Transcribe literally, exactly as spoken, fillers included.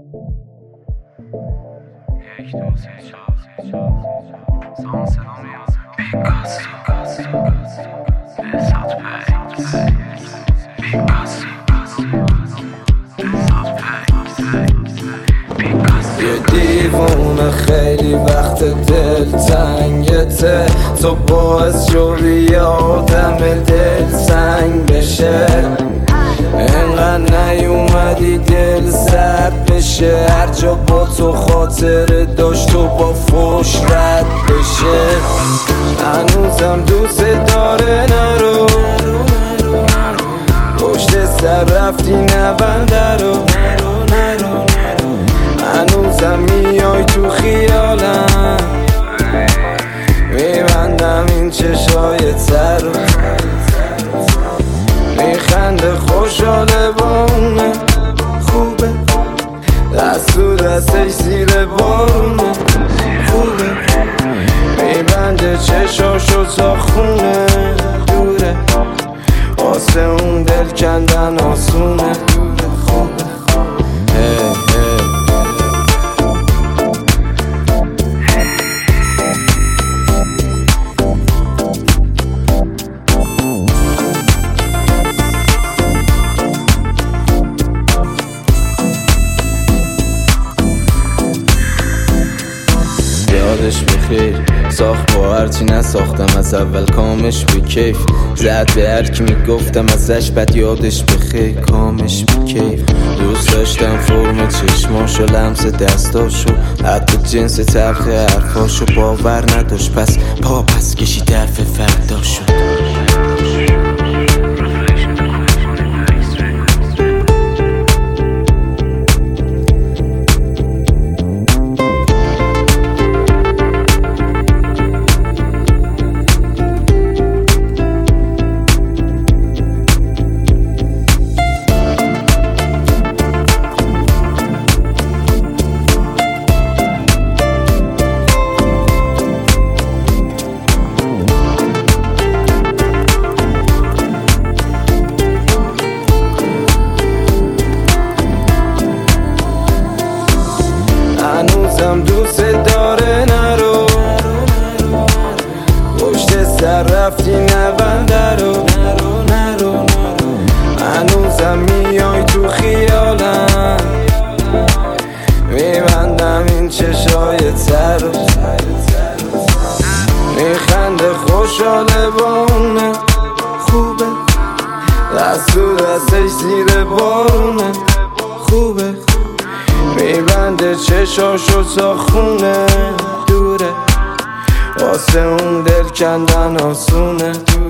یک دو سه چهار سان سلام یازده پیکاسو بسات پی یه دیوونه خیلی وقت دل تنگته، تو باعث شدی آدم دل سنگ بشه. انقدر نیومدی دل سرد بشه، هر جا با تو خاطر داشت تو با فوش رد بشه. هنوزم دوست داره نرو، پشت سر رفتی نبنده رو. هنوزم میای تو خیالم، میبندم این چشای تر رو. میخنده خوشحاله با اونه، خوبه دست تو دستش زیر بارونه، خوبه میبنده چشاشو تا خونه. دوره واسه اون دل کندن آسونه، خوبه hey, hey. یادش بخیر ساخت با هرچی نساختم، از اول کامش به کیف زد به هر کی میگفتم ازش بد. یادش بخیر کامش به کیف دوست داشتم فرم چشماشو، لمس دستاشو، حتی جنس تلخ حرفاشو. باور نداشت پس پا پس کشید حرف فرداشو. هنوزم دوست داره نرو، پشت سر رفتی نبنده رو. هنوزم میای تو خیالم، میبندم این چشای تر رو. میخنده خوشحاله با اونه، خوبه دست تو دستش زیر بارونه، خوبه میبنده چشاشو تا خونه. دوره واسه اون دل کندن آسونه.